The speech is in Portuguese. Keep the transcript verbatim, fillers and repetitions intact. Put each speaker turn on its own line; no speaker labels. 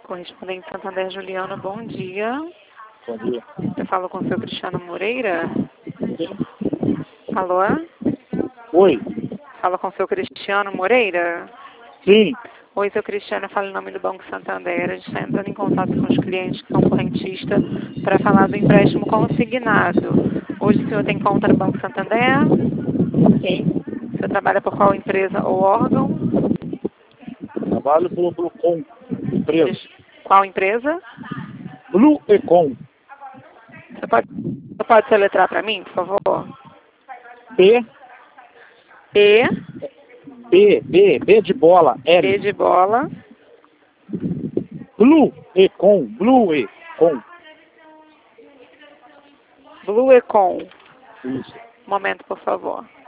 Correspondente Santander Juliana, bom dia.
Bom dia.
Eu falo com o seu Cristiano Moreira.
Sim.
Alô?
Oi.
Fala com o seu Cristiano Moreira?
Sim.
Oi, seu Cristiano, eu falo em nome do Banco Santander. A gente está entrando em contato com os clientes que são correntistas para falar do empréstimo consignado. Hoje o senhor tem conta no Banco Santander?
Sim.
O senhor trabalha por qual empresa ou órgão?
Trabalho pelo Bluecom, empresa.
Qual empresa?
Blue Econ.
Você pode, você pode soletrar para mim, por favor?
B,
P,
B, B, B de bola,
B
L.
de bola,
Blue Econ, Blue Econ.
Blue Econ.
Isso.
Um momento, por favor.